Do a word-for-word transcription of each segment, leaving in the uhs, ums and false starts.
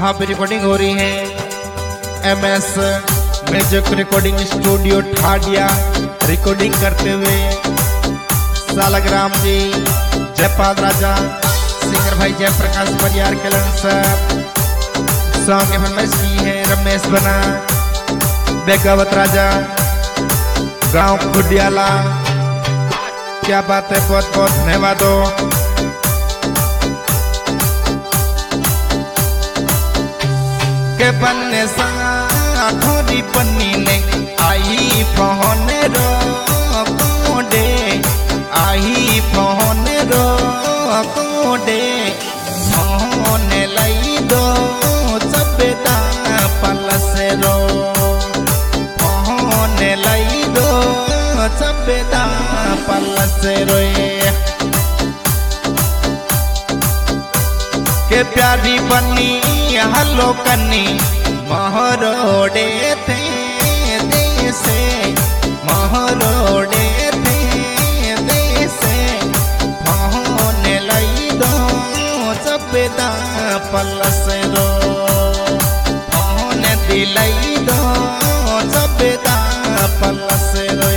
यहाँ पे रिकॉर्डिंग हो रही है M S music recording studio Thadiya. Recording करते हुए सालग्राम जी, जयपाल राजा, सिंगर भाई जयप्रकाश परियार केलन सर। सॉन्ग की फरमाइश की है रमेश बना, बेगावत राजा, गांव खुडियाला। क्या बात है, बहुत बहुत धन्यवाद। के बन्ने सा थोड़ी बन्नी ने आई फोन रो कोडे, आई फोन रो कोडे, फोन लाई दो चबेदा पलस रो, फोन लाई दो चबेदा पलस रोए। के प्यारी बनी हलो कन्नी महरोड़े थे देसे, महरोड़े थे देसे, फोन लाई दो चबेदा पलस रो, फोन दिलाई दो चबेदा पलस रोए।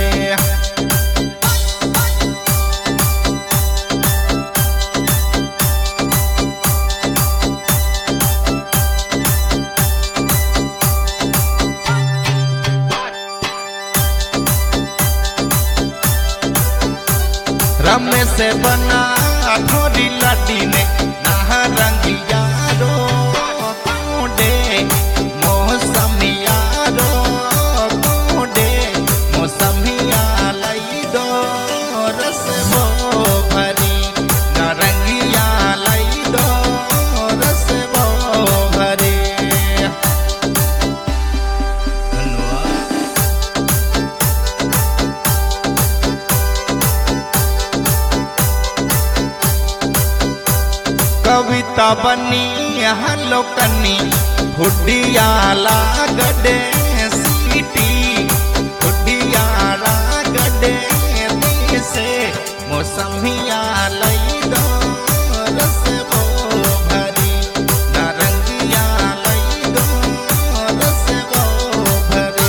रमेश से बना थोड़ी लाडी ने नहा रंगिया रो कोडे, मौसमिया रो कोडे, मौसमिया लाई दो रस वो भरी, नारंगिया लाई दो रस वो भरी। कविता बनी हलो कन्नी हुडिया लागडे सीटी, हुडिया लागडे से मौसमिया लाई दो रस वो भरी, नारंगिया लाई दो रस वो भरी।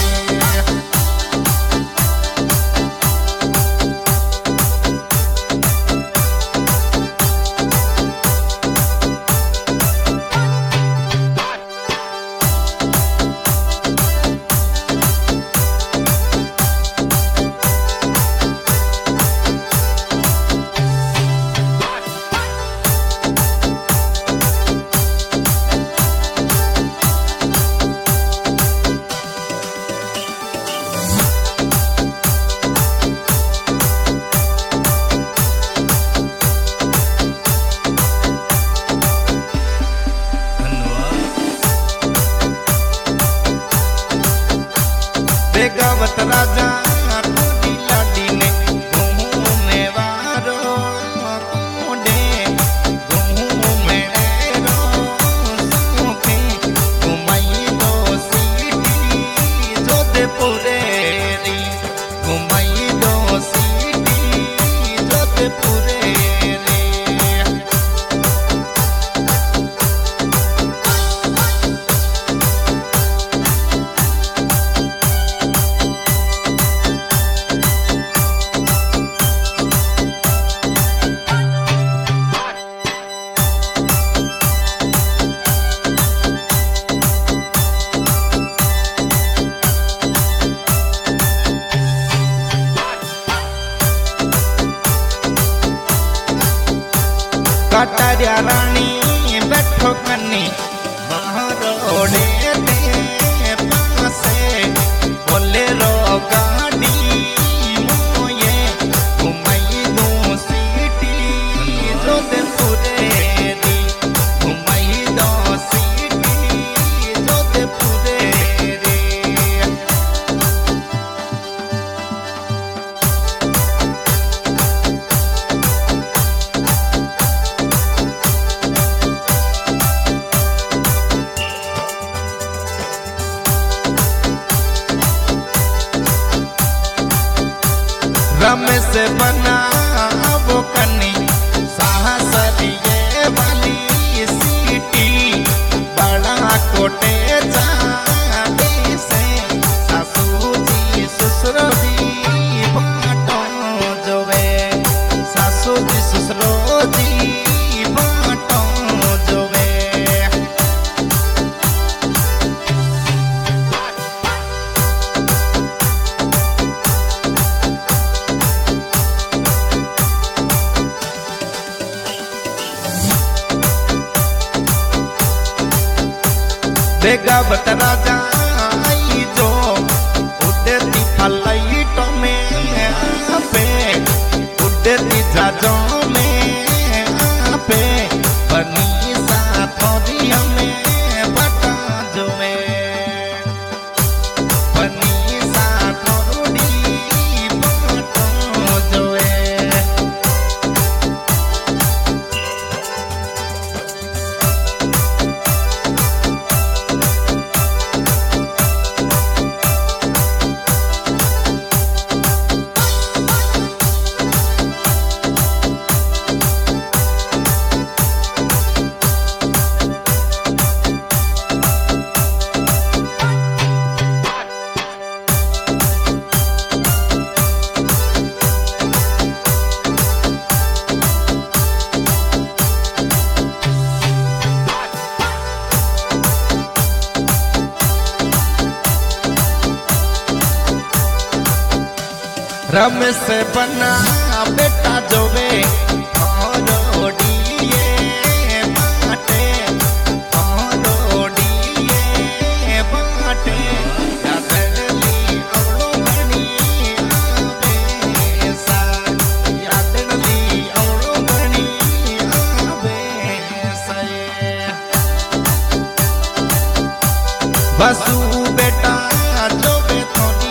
बेगावत राजा थोड़ी लाडी ने घूमे वारो कोडे, घूमे रो सुखे, घुमाई दो सीटी जोधपुरे री, घुमाई दो सीटी जोधपुरे री। कटारिया रानी बैठो कन्नी महरोड़े ते पासे, बोले रो गाड़ी मोये, घुमाई दो सीटी जोधपुरे री, घुमाई दो सीटी जोधपुरे री। रमेश बना वो कन्नी साहसरिये वाली सीटी, बड़ा बेगा बतरा जाई जो उड़ती फ्लाइट में पे उड़ती जहाजों में पे बनी साथोरी हमें बता जो में बनी साथोरी बता जो रमेश बना बेटा जोवे औरोडिए बाटे औरोडिए बाटे यादली औरो बनी आवे सा यादली औरो बनी आवे सा बसु बेटा जोवे थोड़ी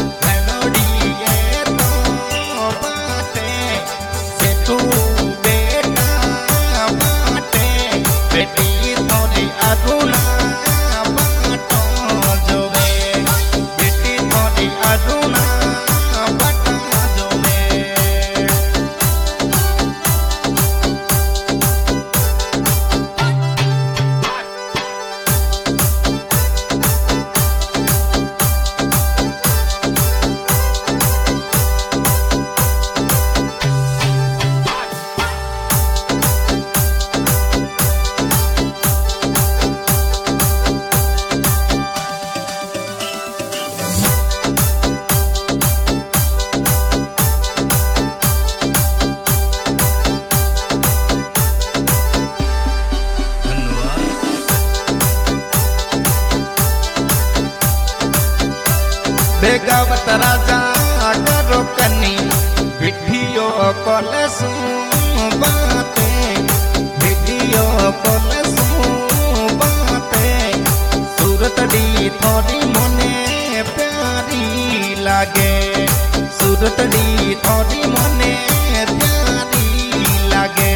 बेगावत राजा करो कनी वीडियो कॉल सु बाते वीडियो कॉल सु बाते सूरत दी थोड़ी मने प्यारी लागे सूरत दी थोड़ी मने प्यारी लागे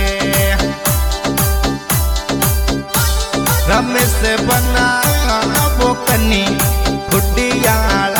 रमेश बना वो कनी खुडियाला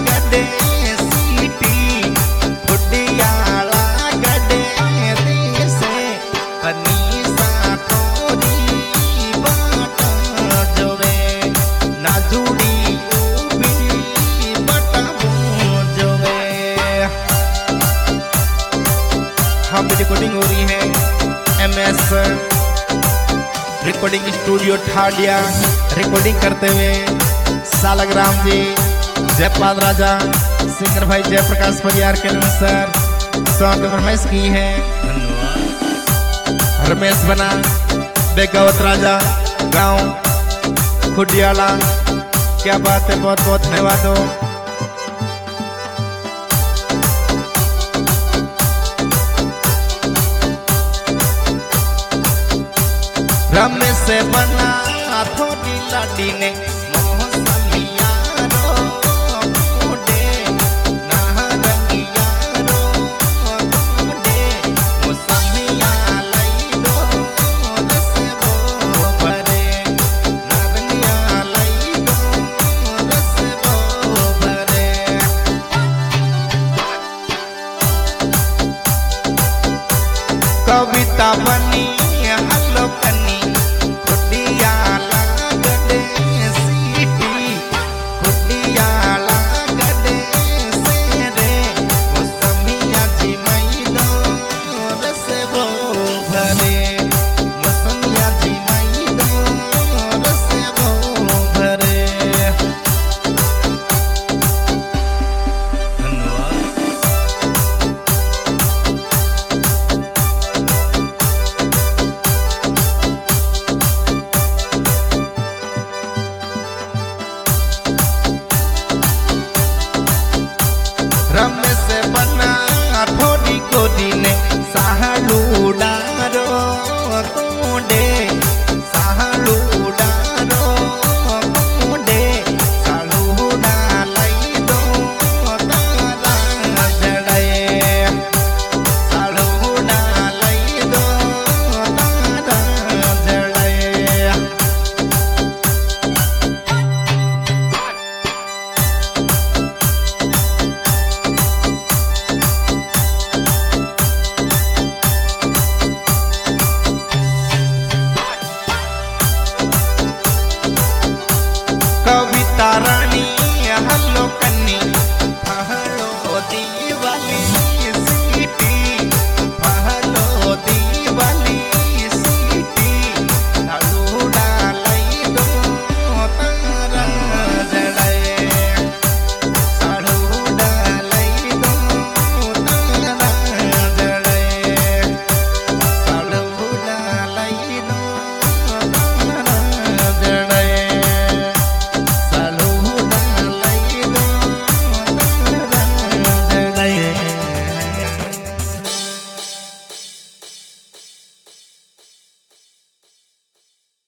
हम रिकॉर्डिंग हो रही है M S recording studio Thadiya. Recording करते हुए सालग्राम जी, जयपाल राजा, सिंगर भाई जयप्रकाश परियार के अनुसार सॉन्ग फरमाइश की है। रमेश बना बेगावत राजा गांव खुडियाला, क्या बात है, बहुत बहुत धन्यवाद हो। रमेश बना थोड़ी लाडी ने कविता बनी